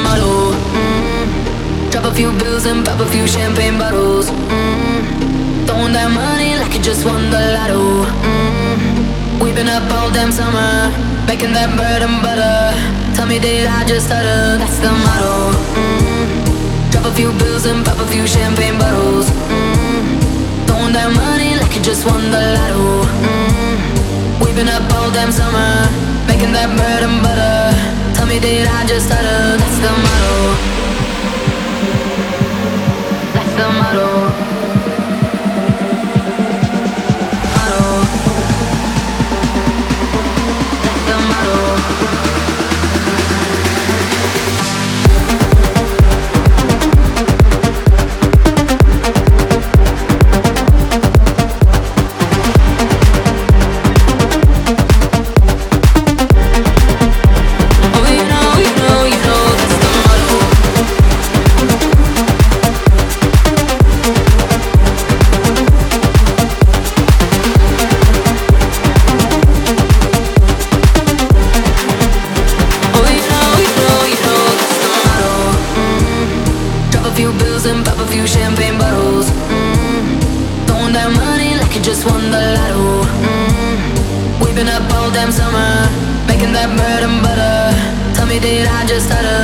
motto. Drop a few bills and pop a few champagne bottles. Throwing that money like you just won the lotto. We've been up all damn summer, making that bread and butter. Tell me did I just stutter? That's the motto. Drop a few bills and pop a few champagne bottles. Throwing that money like you just won the lotto. We've been up all damn summer, making that bread and butter. Tell me did I just stutter? That's the motto. That's the motto. Motto. That's the motto. Summer, making that bread and butter. Tell me did I just stutter?